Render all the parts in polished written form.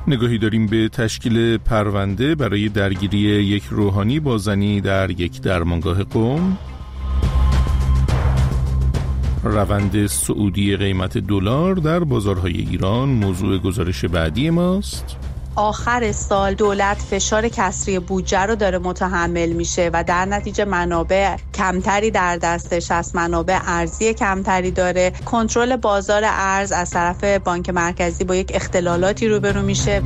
نگاهی داریم به تشکیل پرونده برای درگیری یک روحانی با زنی در یک درمانگاه قم. روند صعودی قیمت دلار در بازارهای ایران موضوع گزارش بعدی ماست. آخر سال دولت فشار کسری بودجه رو داره متحمل میشه و در نتیجه منابع کمتری در دستش هست، منابع ارزی کمتری داره. کنترل بازار ارز از طرف بانک مرکزی با یک اختلالاتی روبرو میشه.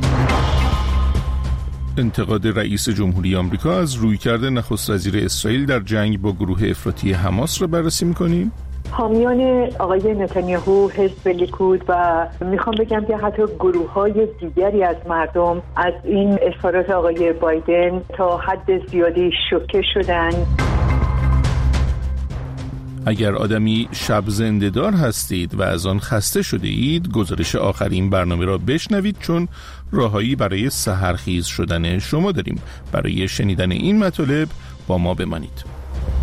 انتقاد رئیس جمهوری آمریکا از رویکرد نخست وزیر اسرائیل در جنگ با گروه افراطی حماس را بررسی می‌کنیم. حامیان آقای نتانیاهو، حزب لیکود و میخوام بگم که حتی گروه‌های دیگری از مردم از این اظهارات آقای بایدن تا حد زیادی شوکه شدن. اگر آدمی شب زنده‌دار هستید و از آن خسته شده اید، گزارش آخرین برنامه را بشنوید، چون راههایی برای سحرخیز شدن شما داریم. برای شنیدن این مطالب با ما بمانید.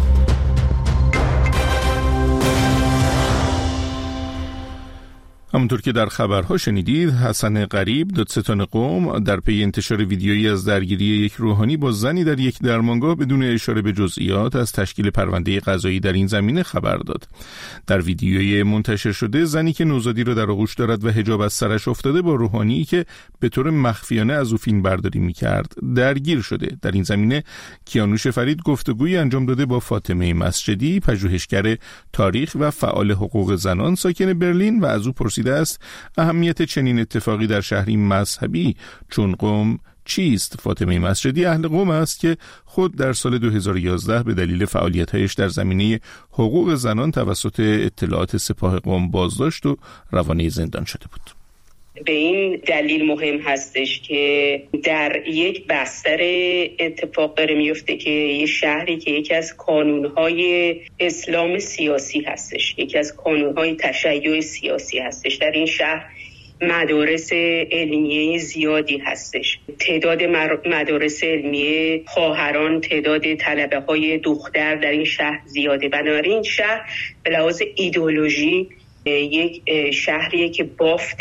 همونطور که در خبرها شنیدید، حسن غریب، دادستان قم، در پی انتشار ویدیویی از درگیری یک روحانی با زنی در یک درمانگاه بدون اشاره به جزئیات از تشکیل پرونده قضایی در این زمینه خبر داد. در ویدیوی منتشر شده، زنی که نوزادی را در آغوش دارد و حجاب از سرش افتاده با روحانی که به طور مخفیانه از او فیلم برداری می‌کرد درگیر شده. در این زمینه کیانوش فرید گفتگویی انجام داده با فاطمه مسجدی، پژوهشگر تاریخ و فعال حقوق زنان ساکن برلین، و از او پرسیده است اهمیت چنین اتفاقی در شهری مذهبی چون قم چیست؟ فاطمه مسجدی اهل قم است که خود در سال 2011 به دلیل فعالیت‌هایش در زمینه حقوق زنان توسط اطلاعات سپاه قم بازداشت و روانه زندان شده بود. به این دلیل مهم هستش که در یک بستر اتفاق داره میفته که یه شهری که یکی از کانونهای اسلام سیاسی هستش، یکی از کانونهای تشیع سیاسی هستش، در این شهر مدارس علمیه زیادی هستش. تعداد مدارس علمیه خواهران، تعداد طلبه‌های دختر در این شهر زیاده. بنابراین این شهر به لحاظ ایدئولوژی یک شهریه که بافت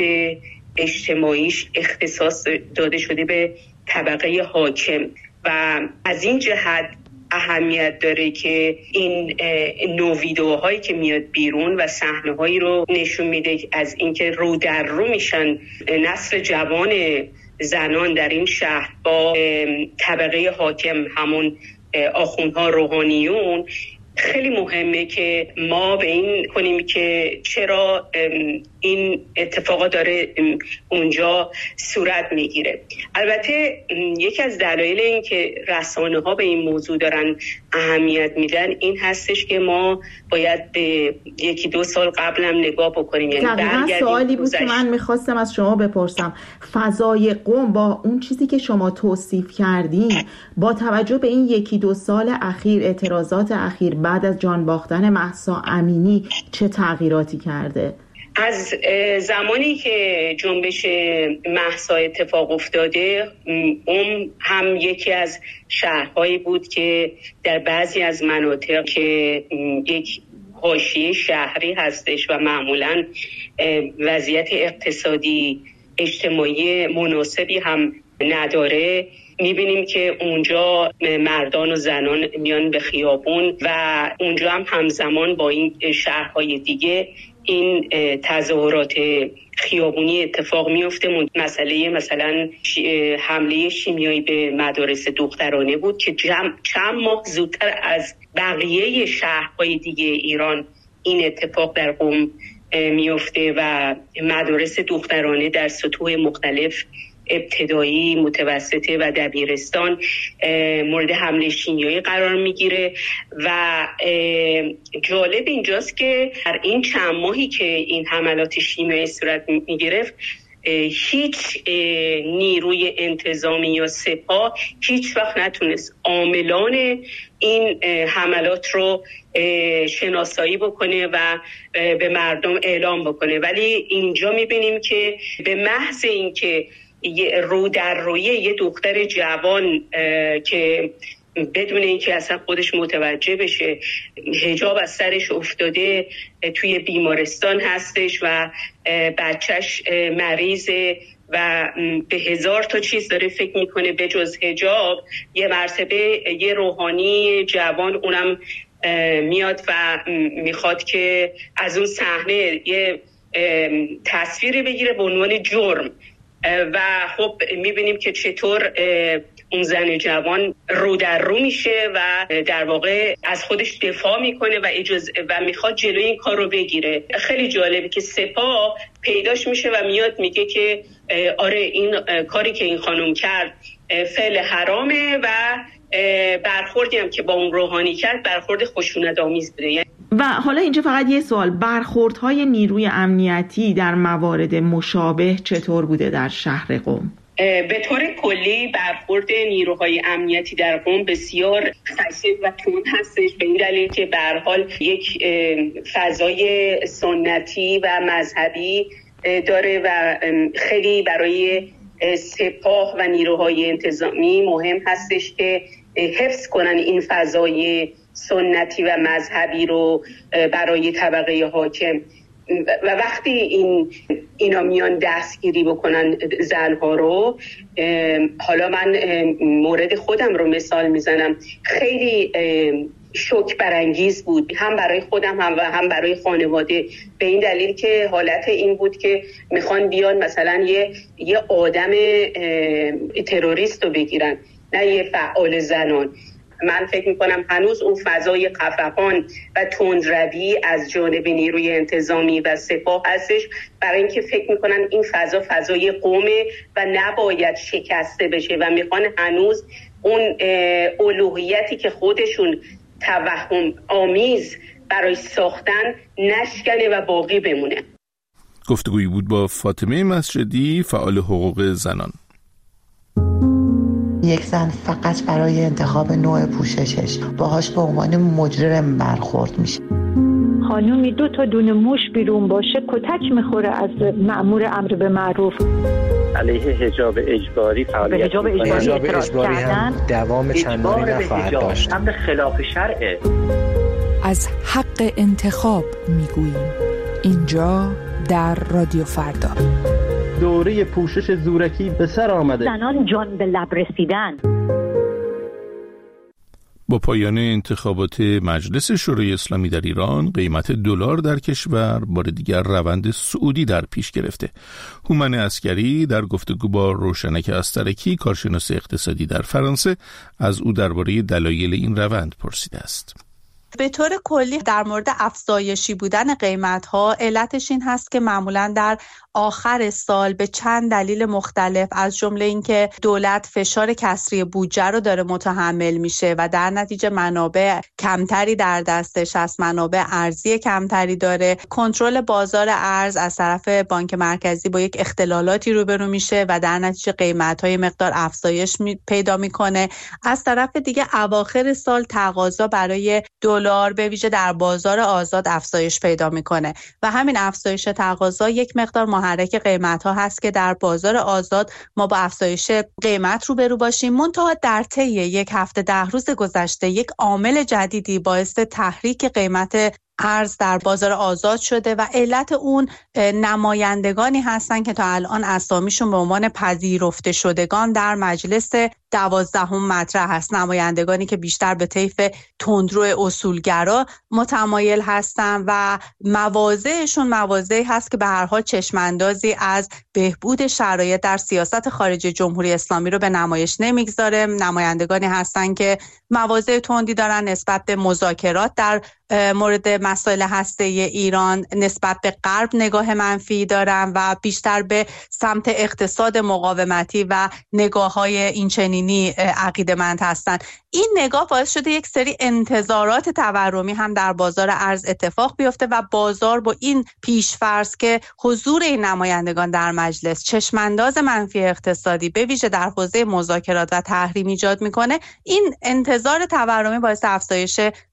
اجتماعیش اختصاص داده شده به طبقه حاکم و از این جهت اهمیت داره که این نوع ویدئوهایی که میاد بیرون و صحنه‌هایی رو نشون میده از اینکه رو در رو میشن نسل جوان زنان در این شهر با طبقه حاکم، همون آخوندها، روحانیون. خیلی مهمه که ما به این کنیم که چرا این اتفاقات داره اونجا صورت میگیره. البته یکی از دلایل این که رسانه ها به این موضوع دارن اهمیت میدن این هستش که ما باید به 1-2 سال قبل هم نگاه بکنیم. یعنی دقیقاً سوالی بود که من میخواستم از شما بپرسم. فضای قم با اون چیزی که شما توصیف کردین، با توجه به این 1-2 سال اخیر، اعتراضات اخیر بعد از جان باختن مهسا امینی، چه تغییراتی کرده؟ از زمانی که جنبش مهسا اتفاق افتاده، اون هم یکی از شهرهایی بود که در بعضی از مناطق که یک حاشیه شهری هستش و معمولاً وضعیت اقتصادی اجتماعی مناسبی هم نداره، میبینیم که اونجا مردان و زنان میان به خیابون و اونجا هم همزمان با این شهرهای دیگه این تظاهرات خیابونی اتفاق میفته. مثلا حمله شیمیایی به مدارس دخترانه بود که چند ماه زودتر از بقیه شهرهای دیگه ایران این اتفاق در قم میفته و مدارس دخترانه در سطوح مختلف، ابتدایی، متوسطه و دبیرستان، مورد حمله شیمیایی قرار میگیره. و جالب اینجاست که در این چند ماهی که این حملات شیمیایی صورت میگرفت، هیچ نیروی انتظامی یا سپاه هیچ وقت نتونست عاملان این حملات رو شناسایی بکنه و به مردم اعلام بکنه. ولی اینجا میبینیم که به محض این که رو در روی یه دختر جوان که بدون اینکه اصلا خودش متوجه بشه حجاب از سرش افتاده، توی بیمارستان هستش و بچهش مریضه و به 1000 تا چیز داره فکر میکنه به جز حجاب. یه مرتبه یه روحانی جوان اونم میاد و میخواد که از اون صحنه یه تصویری بگیره به عنوان جرم و خب میبینیم که چطور اون زن جوان رو در رو میشه و در واقع از خودش دفاع میکنه و میخواد جلوی این کار رو بگیره. خیلی جالبه که سپاه پیداش میشه و میاد میگه که آره این کاری که این خانم کرد فعل حرامه و برخوردی هم که با اون روحانی کرد برخورد خشونت‌آمیز بوده. و حالا اینجا فقط یه سوال، برخوردهای نیروی امنیتی در موارد مشابه چطور بوده در شهر قم؟ به طور کلی برخورد نیروهای امنیتی در قم بسیار خشن و تند هستش، به این دلیل که به هر حال یک فضای سنتی و مذهبی داره و خیلی برای سپاه و نیروهای انتظامی مهم هستش که حفظ کنن این فضای سنتی و مذهبی رو برای طبقه حاکم. و وقتی اینا میان دستگیری بکنن زنها رو، حالا من مورد خودم رو مثال میزنم، خیلی شوک برانگیز بود، هم برای خودم هم برای خانواده، به این دلیل که حالت این بود که میخوان بیان مثلا یه آدم تروریست رو بگیرن، نه یه فعال زنان. من فکر میکنم هنوز اون فضای خفقان و تندروی از جانب نیروی انتظامی و سپاه هستش، برای اینکه فکر میکنن این فضای قومه و نباید شکسته بشه و میخوان هنوز اون الوهیتی که خودشون توهم آمیز برای ساختن نشکنه و باقی بمونه. گفتگویی بود با فاطمه مسجدی، فعال حقوق زنان. یک زن فقط برای انتخاب نوع پوششش باهاش به عنوان مجرم برخورد میشه. خانومی 2 تا دونه موش بیرون باشه کتک میخوره از مأمور امر به معروف. علیه حجاب اجباری فعالیت حجاب اجباری هم دوام چندانی نخواهد داشت. هم خلاف شرعه. از حق انتخاب میگوییم اینجا در رادیو فردا. دوره پوشش زورکی به سر آمده. زنان جان به لب رسیدن. با پایان انتخابات مجلس شورای اسلامی در ایران، قیمت دلار در کشور بار دیگر روند صعودی در پیش گرفته. هومن عسکری در گفتگو با روشنک استرکی، کارشناس اقتصادی در فرانسه، از او درباره دلایل این روند پرسیده است. به طور کلی در مورد افزایشی بودن قیمت‌ها علتش این هست که معمولاً در آخر سال به چند دلیل مختلف، از جمله اینکه دولت فشار کسری بودجه رو داره متحمل میشه و در نتیجه منابع کمتری در دستش هست، منابع ارزی کمتری داره، کنترل بازار ارز از طرف بانک مرکزی با یک اختلالاتی روبرو میشه و در نتیجه قیمت‌های مقدار افزایش پیدا میکنه. از طرف دیگه اواخر سال تقاضا برای دلار به ویژه در بازار آزاد افزایش پیدا میکنه و همین افزایش تقاضا یک مقدار محرک قیمت ها هست که در بازار آزاد ما با افزایش قیمت روبرو باشیم. منتها در طی 1 هفته 10 روز گذشته یک عامل جدیدی باعث تحریک قیمت ارز در بازار آزاد شده و علت اون نمایندگانی هستن که تا الان اسامیشون به عنوان پذیرفته شدگان در مجلس 12 مطرح هست، نمایندگانی که بیشتر به طیف تندرو اصولگرا متمایل هستن و مواضعشون مواضعی هست که به هر حال چشماندازی از بهبود شرایط در سیاست خارجی جمهوری اسلامی رو به نمایش نمیگذاره. نمایندگانی هستن که مواضع تندی دارن نسبت به مذاکرات در مورد مسائل هسته‌ای ایران، نسبت به غرب نگاه منفی دارن و بیشتر به سمت اقتصاد مقاومتی و نگاه‌های اینچنینی عقیده‌مند هستن. این نگاه باعث شده یک سری انتظارات تورمی هم در بازار ارز اتفاق بیفته و بازار با این پیش‌فرض که حضور این نمایندگان در مجلس چشمانداز منفی اقتصادی به ویژه در حوزه مذاکرات و تحریم ایجاد میکنه، این انتظار تورمی باعث افزایش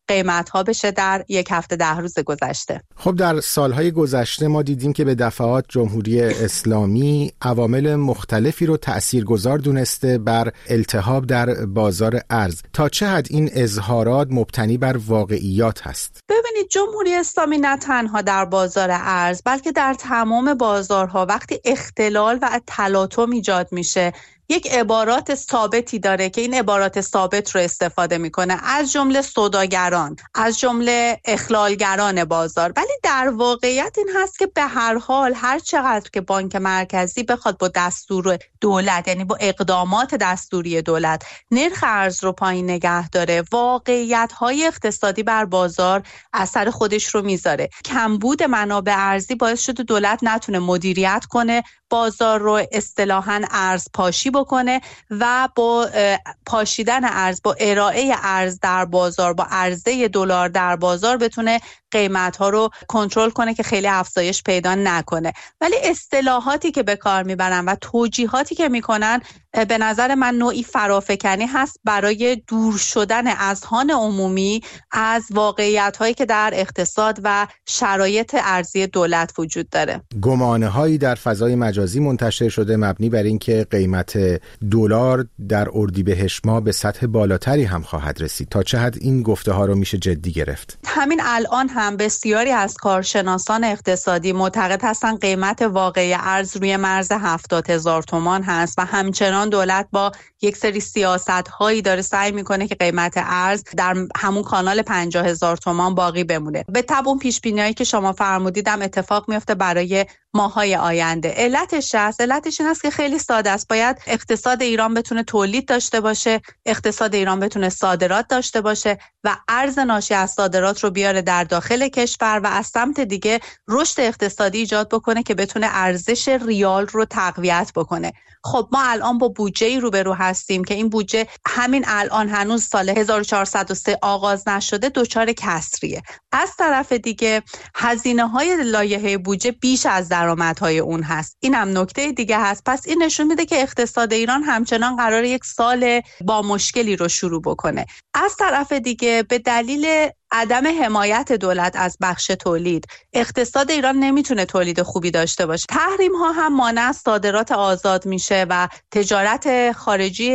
قیمت‌ها بشه در یک هفته 10 روز گذشته. خب در سالهای گذشته ما دیدیم که به دفعات جمهوری اسلامی عوامل مختلفی رو تأثیرگذار دونسته بر التهاب در بازار ارز. تا چه حد این اظهارات مبتنی بر واقعیات هست؟ ببینید، جمهوری اسلامی نه تنها در بازار ارز بلکه در تمام بازارها وقتی اختلال و تلاطم ایجاد میشه یک عبارات ثابتی داره که این عبارات ثابت رو استفاده میکنه، از جمله سوداگران، از جمله اخلالگران بازار. ولی در واقعیت این هست که به هر حال هر چقدر که بانک مرکزی بخواد با دستور دولت، یعنی با اقدامات دستوری دولت، نرخ ارز رو پایین نگه داره، واقعیت‌های اقتصادی بر بازار اثر خودش رو میذاره. کمبود منابع ارزی باعث شده دولت نتونه مدیریت کنه بازار رو، اصطلاحاً ارز پاشی بکنه و با پاشیدن ارز، با ارائه ارز در بازار، با عرضه دلار در بازار بتونه قیمت‌ها رو کنترل کنه که خیلی افزایش پیدا نکنه. ولی اصطلاحاتی که به کار میبرن و توجیهاتی که میکنن به نظر من نوعی فرافکنی هست برای دور شدن اذهان عمومی از واقعیت‌هایی که در اقتصاد و شرایط ارزی دولت وجود داره. گمانه‌هایی در فضای مجازی منتشر شده مبنی بر اینکه قیمت دلار در اردیبهشت ماه به سطح بالاتری هم خواهد رسید. تا چه حد این گفته‌ها رو میشه جدی گرفت؟ همین الان هم بسیاری از کارشناسان اقتصادی معتقد هستند قیمت واقعی ارز روی مرز 70,000 تومان هست و همچنان دولت با یک سری سیاست‌هایی داره سعی میکنه که قیمت ارز در همون کانال 50,000 تومان باقی بمونه. به تبع اون پیش‌بینی‌هایی که شما فرمودیدم اتفاق میفته برای ماه‌های آینده. علتش این است که خیلی ساده است. باید اقتصاد ایران بتونه تولید داشته باشه، اقتصاد ایران بتونه صادرات داشته باشه و ارز ناشی از صادرات رو بیاره در داخل کشور و از سمت دیگه رشد اقتصادی ایجاد بکنه که بتونه ارزش ریال رو تقویت بکنه. خب ما الان با بودجه‌ای روبرو هستیم که این بودجه همین الان هنوز سال 1403 آغاز نشده دچار کسریه. از طرف دیگه هزینه‌های لایحه بودجه بیش از درآمدهای اون هست. این هم نکته دیگه هست. پس این نشون میده که اقتصاد ایران همچنان قراره یک سال با مشکلی رو شروع بکنه. از طرف دیگه به دلیل عدم حمایت دولت از بخش تولید، اقتصاد ایران نمیتونه تولید خوبی داشته باشه. تحریم ها هم مانع از صادرات آزاد میشه و تجارت خارجی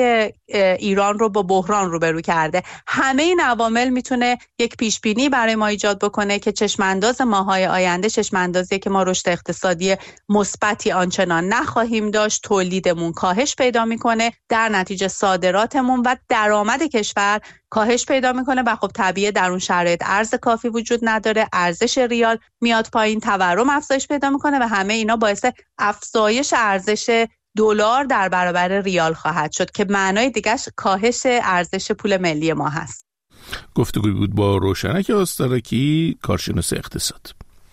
ایران رو با بحران روبرو کرده. همه این عوامل میتونه یک پیش بینی برای ما ایجاد بکنه که چشمانداز ماهای آینده چشماندازیه که ما رشد اقتصادی مثبتی آنچنان نخواهیم داشت، تولیدمون کاهش پیدا میکنه، در نتیجه صادراتمون و درآمد کشور کاهش پیدا میکنه و خب طبیعیه در اون شرایط ارز کافی وجود نداره، ارزش ریال میاد پایین، تورم افزایش پیدا میکنه و همه اینا باعث افزایش ارزش دلار در برابر ریال خواهد شد که معنای دیگه‌اش کاهش ارزش پول ملی ما هست. گفتگوی بود با روشنک آسترکی، کارشناس اقتصاد.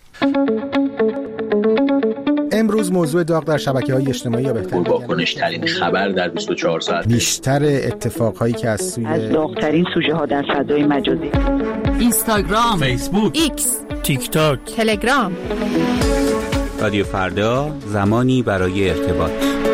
امروز موضوع داغ در شبکه‌های اجتماعی یا بهتر واکنش‌ترین خبر در 24 ساعت، بیشتر اتفاقهایی که از داغ‌ترین سوژه‌ها در فضای مجازی، اینستاگرام، فیسبوک، ایکس، تیک تاک، تلگرام. رادیو فردا، زمانی برای ارتباط.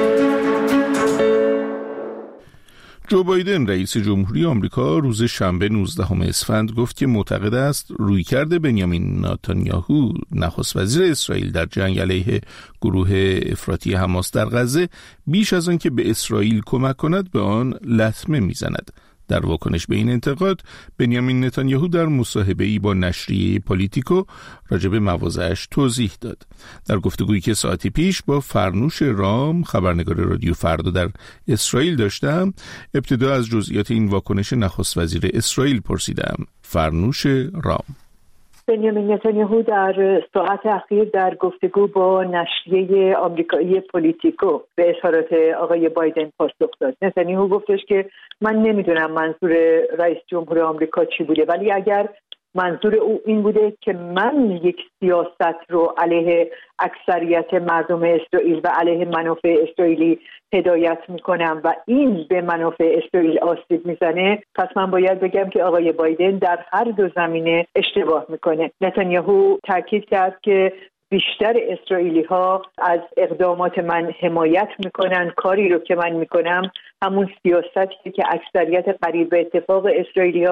جو بایدن رئیس جمهوری آمریکا روز شنبه 19 اسفند گفت که معتقد است رویکرد بنیامین نتانیاهو نخست وزیر اسرائیل در جنگ علیه گروه افراطی حماس در غزه بیش از آن که به اسرائیل کمک کند به آن لطمه میزند. در واکنش به این انتقاد بنیامین نتانیاهو در مصاحبه‌ای با نشریه پالیتیکو راجع به مواضعش توضیح داد. در گفتگویی که ساعتی پیش با فرنوش رام خبرنگار رادیو فردا در اسرائیل داشتم، ابتدا از جزئیات این واکنش نخست وزیر اسرائیل پرسیدم. فرنوش رام: بنیامین نتانیاهو در ساعت اخیر در گفتگو با نشریه آمریکایی پالیتیکو به اظهارات آقای بایدن پاسخ داد. نتانیاهو گفتش که من نمیدونم منظور رئیس جمهور آمریکا چی بوده، ولی اگر منظور او این بوده که من یک سیاست رو علیه اکثریت مردم اسرائیل و علیه منافع اسرائیلی هدایت میکنم و این به منافع اسرائیل آسیب میزنه، پس من باید بگم که آقای بایدن در هر دو زمینه اشتباه میکنه. نتانیاهو تاکید کرد که بیشتر اسرائیلی ها از اقدامات من حمایت میکنن، کاری رو که من میکنم همون سیاستی که اکثریت قریب به اتفاق اسرائیلی ها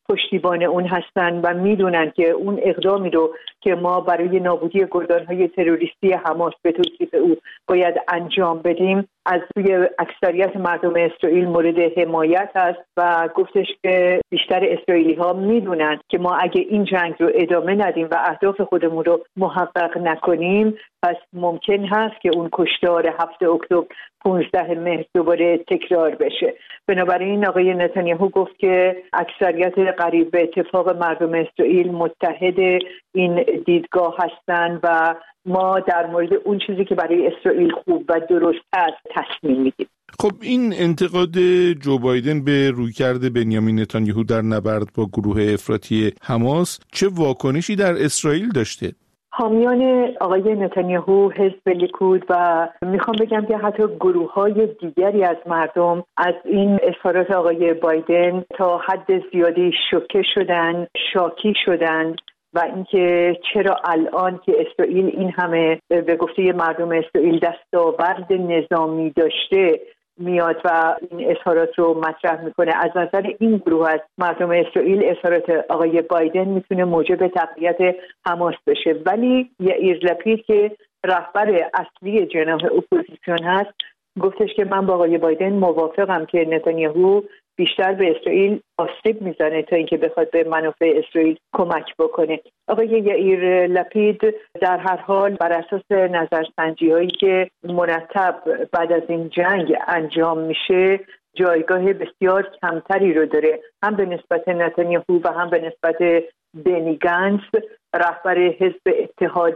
پشتیبان اون هستن و میدونن که اون اقدامی رو که ما برای نابودی گردانهای تروریستی حماس به توصیف او باید انجام بدیم از سوی اکثریت مردم اسرائیل مورد حمایت است و گفتش که بیشتر اسرائیلی ها میدونن که ما اگه این جنگ رو ادامه ندیم و اهداف خودمون رو محقق نکنیم پس ممکن هست که اون کشتار 7 اکتبر 15 مهر دوباره تکرار بشه. بنابراین آقای نتانیاهو گفت که اکثریت قریب به اتفاق مردم اسرائیل متحد این دیدگاه هستند و ما در مورد اون چیزی که برای اسرائیل خوب و درست است تصمیم میگیریم. خب این انتقاد جو بایدن به رویکرد بنیامین نتانیاهو در نبرد با گروه افراطی حماس چه واکنشی در اسرائیل داشته؟ حامیان آقای نتانیاهو، حزب لیکود و میخوام بگم که حتی گروه‌های دیگری از مردم از این اظهارات آقای بایدن تا حد زیادی شوکه شدن، شاکی شدن و اینکه چرا الان که اسرائیل این همه به گفته مردم اسرائیل دستاورد نظامی داشته میاد و این اظهارات رو مطرح میکنه. از نظر این گروه از مردم اسرائیل اظهارات آقای بایدن میتونه موجب تقویت حماس بشه، ولی یائیر لپید که رهبر اصلی جناح اپوزیسیون هست گفتش که من با آقای بایدن موافقم که نتانیاهو بیشتر به اسرائیل آسیب میزنه تا اینکه بخواد به منافع اسرائیل کمک بکنه. آقای یائیر لپید در هر حال بر اساس نظرسنجی هایی که مرتب بعد از این جنگ انجام میشه جایگاه بسیار کمتری رو داره، هم به نسبت نتانیاهو و هم به نسبت بنی گنتس رهبر حزب اتحاد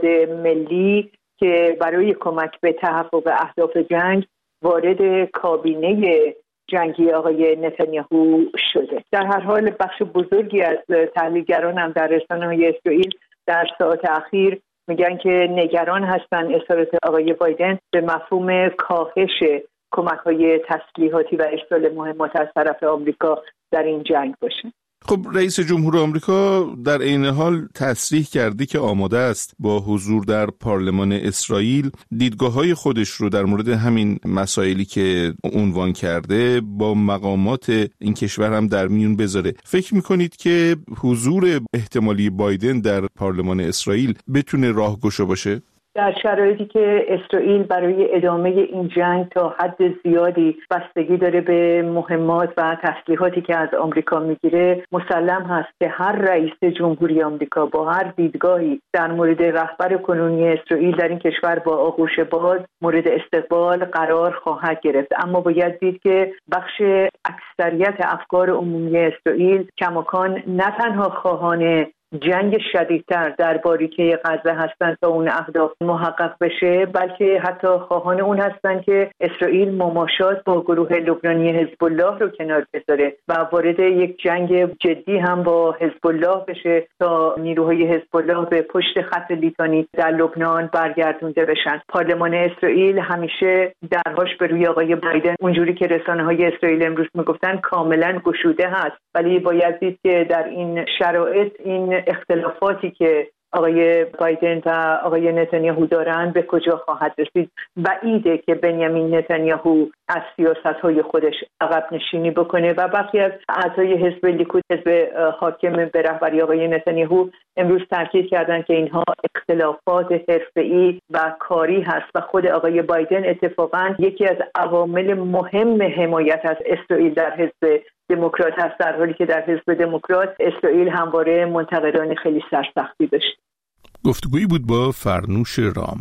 ملی که برای کمک به تحقق اهداف جنگ وارد کابینه جنگی آقای نتانیاهو شده. در هر حال بخش بزرگی از تحلیلگران هم در رسانه‌های اسرائیل در ساعات اخیر میگن که نگران هستن اظهارات آقای بایدن به مفهوم کاهش کمک‌های تسلیحاتی و ارسال مهمات از طرف آمریکا در این جنگ باشه. خب رئیس جمهور آمریکا در عین حال تصریح کرده که آماده است با حضور در پارلمان اسرائیل دیدگاه‌های خودش رو در مورد همین مسائلی که عنوان کرده با مقامات این کشور هم در میون بذاره. فکر می‌کنید که حضور احتمالی بایدن در پارلمان اسرائیل بتونه راهگشا باشه؟ در شرایطی که اسرائیل برای ادامه این جنگ تا حد زیادی بستگی داره به مهمات و تسلیحاتی که از آمریکا میگیره، مسلم هست که هر رئیس جمهوری آمریکا با هر دیدگاهی در مورد رهبر کنونی اسرائیل در این کشور با آغوش باز مورد استقبال قرار خواهد گرفت. اما باید دید که بخش اکثریت افکار عمومی اسرائیل کماکان نه تنها خواهان جنگ شدیدتر در باریکه غزه هستند تا اون اهداف محقق بشه، بلکه حتی خواهان اون هستند که اسرائیل مماشات با گروه لبنانی حزب الله رو کنار بذاره و وارد یک جنگ جدی هم با حزب الله بشه تا نیروهای حزب الله به پشت خط لیتانی در لبنان برگردونده بشن. پارلمان اسرائیل همیشه درهاش به روی آقای بایدن اونجوری که رسانه‌های اسرائیل امروز میگفتن کاملا گشوده هست، ولی باید دید که در این شرایط این اختلافاتی که آقای بایدن و آقای نتانیاهو دارن به کجا خواهد رسید. بعیده که بنیامین نتانیاهو از سیاست‌های خودش عقب نشینی بکنه و بقیه از اعضای حزب لیکود، حزب حاکم به رهبری آقای نتانیاهو، امروز تاکید کردن که اینها اختلافات حرفه‌ای و کاری هست و خود آقای بایدن اتفاقاً یکی از عوامل مهم حمایت از اسرائیل در حزب دموکرات هست، در حالی که در حزب دموکرات اسرائیل همواره منتقدان خیلی سرسختی داشت. گفتگویی بود با فرنوش رام.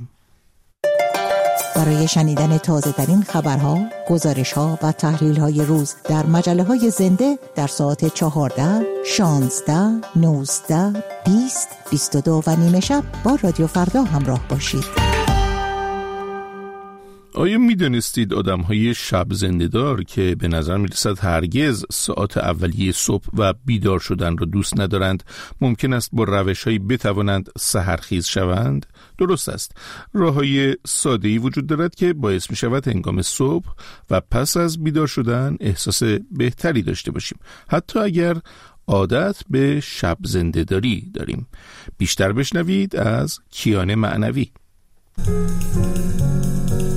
برای شنیدن تازه‌ترین خبرها، گزارش‌ها و تحلیل‌های روز در مجله‌های زنده در ساعت 14, 16, 19, 20, 22 و نیمه شب با رادیو فردا همراه باشید. آیا می‌دانستید آدم‌های شب زنده‌دار که به نظر می‌رسد هرگز ساعات اولیه صبح و بیدار شدن را دوست ندارند، ممکن است با روش‌هایی بتوانند سحرخیز شوند؟ درست است. راه‌های ساده‌ای وجود دارد که باعث می‌شود هنگام صبح و پس از بیدار شدن احساس بهتری داشته باشیم، حتی اگر عادت به شب زنده‌داری داریم. بیشتر بشنوید از کیان معنوی.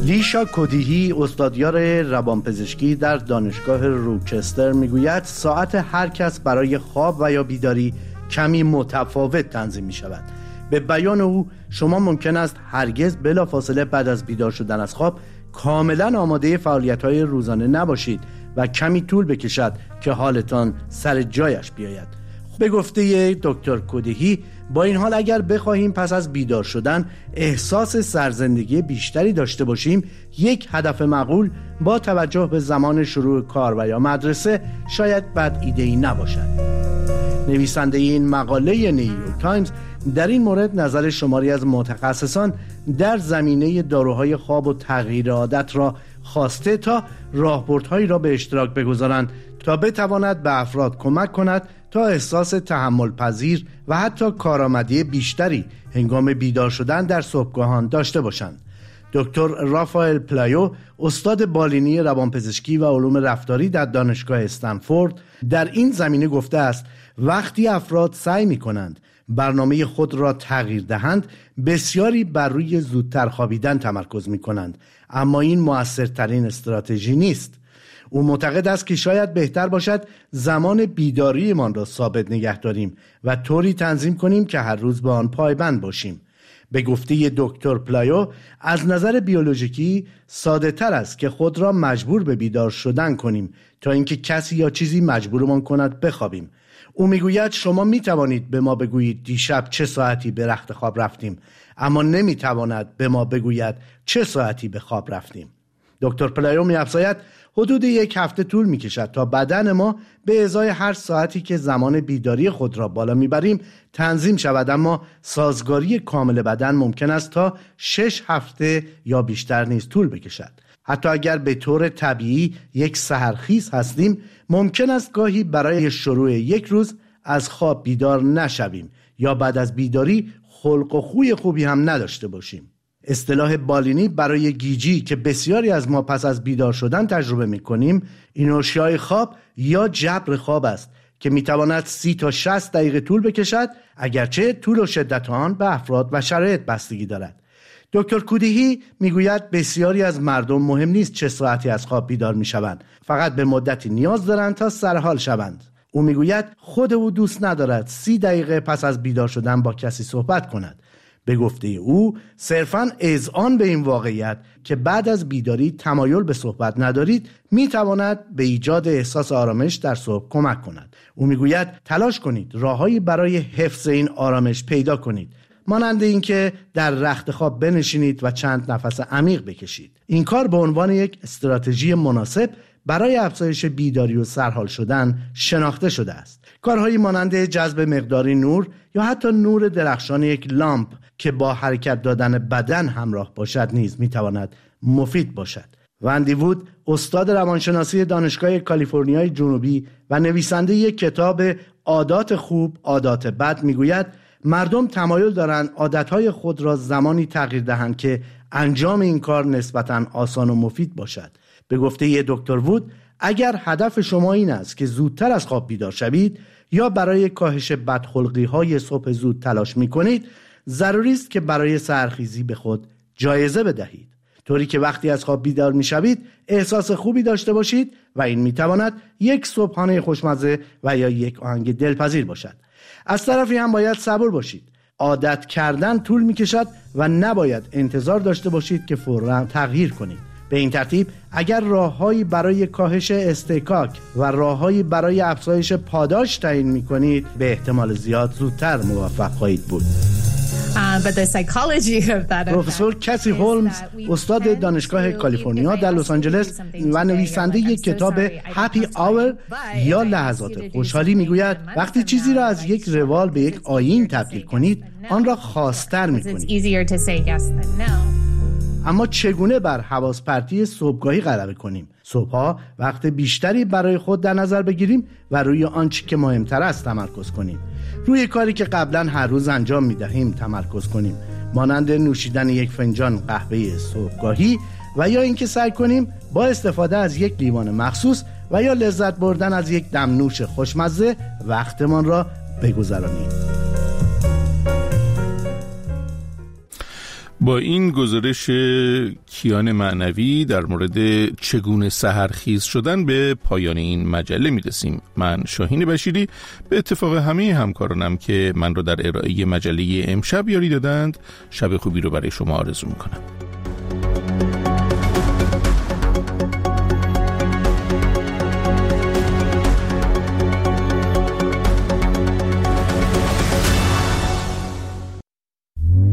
لیشا کودیهی استادیار روانپزشکی در دانشگاه روچستر میگوید ساعت هر کس برای خواب و یا بیداری کمی متفاوت تنظیم می شود. به بیان او شما ممکن است هرگز بلافاصله بعد از بیدار شدن از خواب کاملا آماده فعالیت‌های روزانه نباشید و کمی طول بکشد که حالتان سر جایش بیاید. به گفته دکتر کودیهی با این حال اگر بخواهیم پس از بیدار شدن احساس سرزندگی بیشتری داشته باشیم، یک هدف معقول با توجه به زمان شروع کار و یا مدرسه شاید بد ایده‌ای نباشد. نویسنده این مقاله نیویورک تایمز در این مورد نظر شماری از متخصصان در زمینه داروهای خواب و تغییر عادت را خواسته تا راهبردهایی را به اشتراک بگذارند تا بتواند به افراد کمک کند تا احساس تحمل پذیر و حتی کارآمدی بیشتری هنگام بیدار شدن در صبحگاهان داشته باشند. دکتر رافائل پلایو استاد بالینی روانپزشکی و علوم رفتاری در دانشگاه استنفورد در این زمینه گفته است وقتی افراد سعی می کنند برنامه خود را تغییر دهند بسیاری بر روی زودتر خوابیدن تمرکز می کنند، اما این مؤثرترین استراتژی نیست. او معتقد است که شاید بهتر باشد زمان بیداریمان را ثابت نگه داریم و طوری تنظیم کنیم که هر روز به آن پایبند باشیم. به گفته دکتر پلایو از نظر بیولوژیکی ساده تر است که خود را مجبور به بیدار شدن کنیم تا اینکه کسی یا چیزی مجبورمان کند بخوابیم. او میگوید شما میتوانید به ما بگویید دیشب چه ساعتی به رخت خواب رفتیم، اما نمیتواند به ما بگوید چه ساعتی به خواب رفتیم. دکتر پلایو می‌افزاید حدود یک هفته طول می‌کشد تا بدن ما به ازای هر ساعتی که زمان بیداری خود را بالا می‌بریم تنظیم شود، اما سازگاری کامل بدن ممکن است تا 6 هفته یا بیشتر نیز طول بکشد. حتی اگر به طور طبیعی یک سحرخیز هستیم، ممکن است گاهی برای شروع یک روز از خواب بیدار نشویم یا بعد از بیداری خلق و خوی خوبی هم نداشته باشیم. اصطلاح بالینی برای گیجی که بسیاری از ما پس از بیدار شدن تجربه می‌کنیم، اینوشیای خواب یا جبر خواب است که می‌تواند 30 تا 60 دقیقه طول بکشد، اگرچه طول و شدت آن به افراد و شرایط بستگی دارد. دکتر کودیهی میگوید بسیاری از مردم مهم نیست چه ساعتی از خواب بیدار میشوند، فقط به مدتی نیاز دارند تا سرحال شوند. او میگوید خود او دوست ندارد 30 دقیقه پس از بیدار شدن با کسی صحبت کند. به گفته او صرفاً اذعان به این واقعیت که بعد از بیداری تمایل به صحبت ندارید میتواند به ایجاد احساس آرامش در صبح کمک کند. او میگوید تلاش کنید راههایی برای حفظ این آرامش پیدا کنید، مانند اینکه در رخت خواب بنشینید و چند نفس عمیق بکشید. این کار به عنوان یک استراتژی مناسب برای افزایش بیداری و سرحال شدن شناخته شده است. کارهایی مانند جذب مقداری نور یا حتی نور درخشان یک لامپ که با حرکت دادن بدن همراه باشد نیز میتواند مفید باشد. وندی وود استاد روانشناسی دانشگاه کالیفرنیای جنوبی و نویسنده یک کتاب عادات خوب عادات بد میگوید مردم تمایل دارند عادتهای خود را زمانی تغییر دهند که انجام این کار نسبتاً آسان و مفید باشد. به گفته دکتر وود اگر هدف شما این است که زودتر از خواب بیدار شوید یا برای کاهش بدخلقی‌های صبح زود تلاش می‌کنید، ضروری است که برای سحرخیزی به خود جایزه بدهید، طوری که وقتی از خواب بیدار می‌شوید احساس خوبی داشته باشید و این می‌تواند یک صبحانه خوشمزه و یا یک آهنگ دلپذیر باشد. از طرفی هم باید صبور باشید. عادت کردن طول می‌کشد و نباید انتظار داشته باشید که فوراً تغییر کنید. به این ترتیب اگر راههایی برای کاهش استحکاک و راههایی برای افزایش پاداش تعیین می‌کنید، به احتمال زیاد زودتر موفق خواهید بود. پروفسور کسی هولمز استاد دانشگاه کالیفرنیا در لس آنجلس و نویسنده یک کتاب هپی آور یا لحظات خوشحالی میگوید وقتی چیزی را از یک روال به یک آیین تبدیل کنید آن را خاص‌تر می‌کنید. اما چگونه بر حواس پرتی صبحگاهی غلبه کنیم؟ صبحها وقت بیشتری برای خود در نظر بگیریم و روی آنچه که مهمتر است تمرکز کنیم. روی کاری که قبلا هر روز انجام می‌دهیم تمرکز کنیم، مانند نوشیدن یک فنجان قهوه صبحگاهی و یا اینکه سعی کنیم با استفاده از یک لیوان مخصوص و یا لذت بردن از یک دمنوش خوشمزه وقتمان را بگذرانیم. با این گزارش کیان معنوی در مورد چگونه سحرخیز شدن به پایان این مجله میرسیم. من شاهین بشیری به اتفاق همه همکارانم که من رو در ارائه مجله امشب یاری دادند، شب خوبی رو برای شما آرزو میکنم.